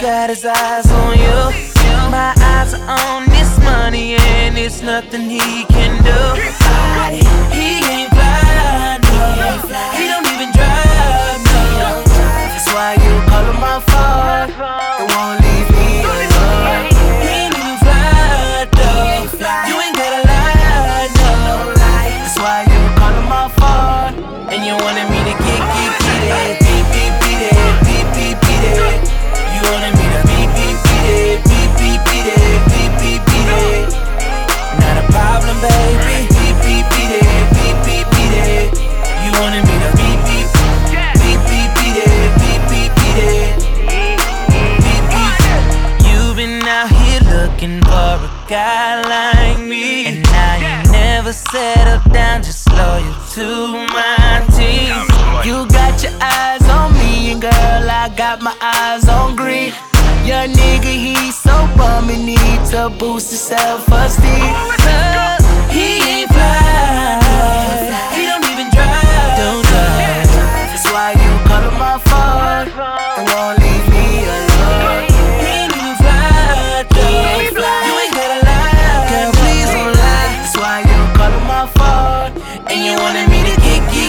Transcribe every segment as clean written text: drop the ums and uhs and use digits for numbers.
got his eyes on you. My eyes are on this money and it's nothing he can do. He ain't fly, no. He don't even drive, no. That's why you call him my phone. It won't leave me alone. He ain't even fly, though. You ain't gotta lie, no. That's why you call him my phone. And you wanted me to get it. Beep, beep, beat it. Beep, beep, beat it. You wanted me to beep, beep, beat it. Beep, beep, beat it. Beep, beep, beat it. Not a problem, baby. Beep, beep, beat it. Beep, beep, beat it. You wanted me to beep, beep. Beep, beep, beat it. Beep, beep, beat it. Beep, beep. You've been out here looking for a guy like me, and now you never settle down, just loyal to my team. You got your eyes on me, and girl, I got my eyes on green. Your nigga, he's so bum, he need to boost his self-esteem. He ain't fly, he don't even drive. Don't drive. That's why you call him my phone. It won't leave me alone. He ain't even fly, though. You ain't gotta lie, girl, please don't lie. That's why you call him my phone. And you wanted me to get it.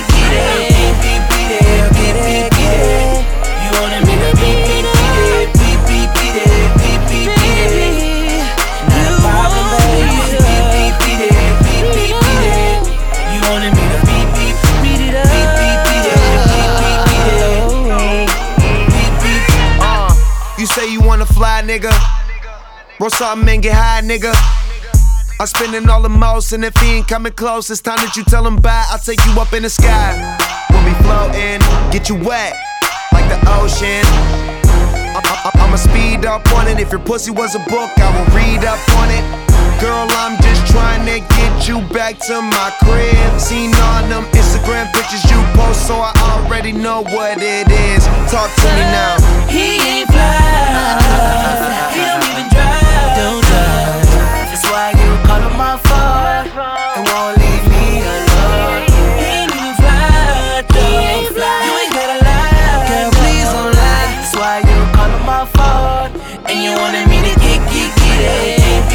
You wanted me to beep, beep, beat it. Beep, beep, beat it. Beep, beep, beat it. Not a problem, baby. Beep, beep, beat it. Beep, beep, beat it. You wanted me to beep, beep, beat it up. Beep, beep, beat it. Beep, beep, beat it. Beep, beep. You say you wanna fly, nigga. Roll something and get high, nigga. I'm spending all the most, and if he ain't coming close, it's time that you tell him bye. I'll take you up in the sky. We'll be floating, get you wet like the ocean. I'ma speed up on it. If your pussy was a book, I will read up on it. Girl, I'm just trying to get you back to my crib. Seen all them Instagram pictures you post, so I already know what it is. Talk to me now. He ain't fly, he don't even drive. Don't drive. That's why you call him my phone. It won't leave me alone. He ain't even fly, though. You ain't gotta lie, girl, please don't lie. That's why you call him my phone. And you wanted me to get it.